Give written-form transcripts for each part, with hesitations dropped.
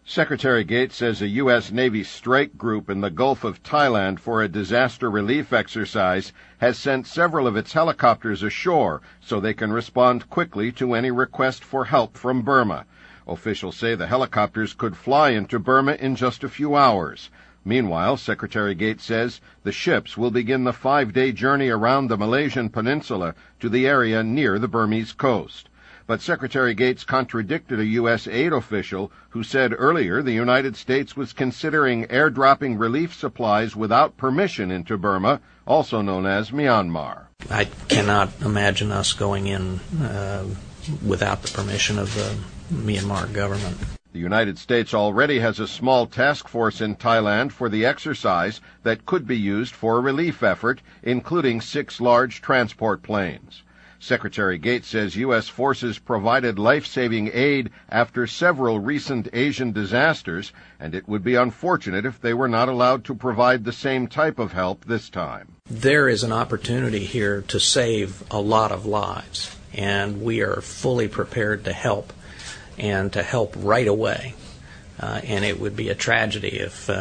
Secretary Gates says a U.S. Navy strike group in the Gulf of Thailand for a disaster relief exercise has sent several of its helicopters ashore so they can respond quickly to any request for help from Burma. Officials say the helicopters could fly into Burma in just a few hours. Meanwhile, Secretary Gates says the ships will begin the 5-day journey around the Malaysian peninsula to the area near the Burmese coast. But Secretary Gates contradicted a U.S. aid official who said earlier the United States was considering airdropping relief supplies without permission into Burma, also known as Myanmar. I cannot imagine us going in without the permission of the Myanmar government. The United States already has a small task force in Thailand for the exercise that could be used for a relief effort, including 6 large transport planes. Secretary Gates says U.S. forces provided life-saving aid after several recent Asian disasters, and it would be unfortunate if they were not allowed to provide the same type of help this time. There is an opportunity here to save a lot of lives, and we are fully prepared to help, and to help right away. And it would be a tragedy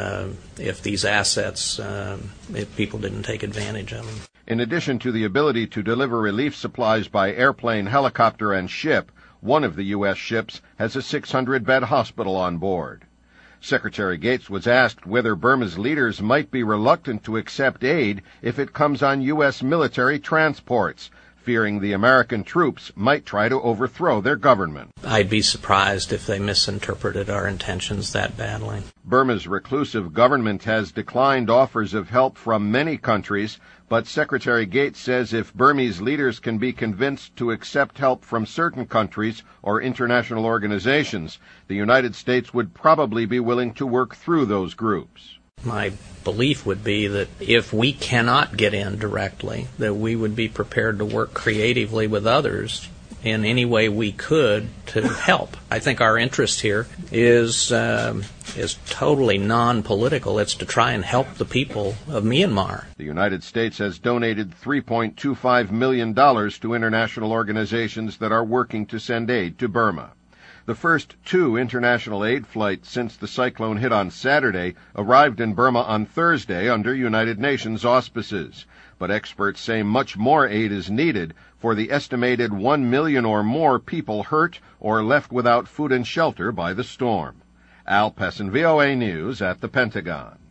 if these assets, if people didn't take advantage of them. In addition to the ability to deliver relief supplies by airplane, helicopter, and ship, one of the U.S. ships has a 600-bed hospital on board. Secretary Gates was asked whether Burma's leaders might be reluctant to accept aid if it comes on U.S. military transports, fearing the American troops might try to overthrow their government. I'd be surprised if they misinterpreted our intentions that badly. Burma's reclusive government has declined offers of help from many countries, but Secretary Gates says if Burmese leaders can be convinced to accept help from certain countries or international organizations, the United States would probably be willing to work through those groups. My belief would be that if we cannot get in directly, that we would be prepared to work creatively with others in any way we could to help. I think our interest here is totally non-political. It's to try and help the people of Myanmar. The United States has donated $3.25 million to international organizations that are working to send aid to Burma. The first 2 international aid flights since the cyclone hit on Saturday arrived in Burma on Thursday under United Nations auspices. But experts say much more aid is needed for the estimated 1 million or more people hurt or left without food and shelter by the storm. Al Pessin, VOA News at the Pentagon.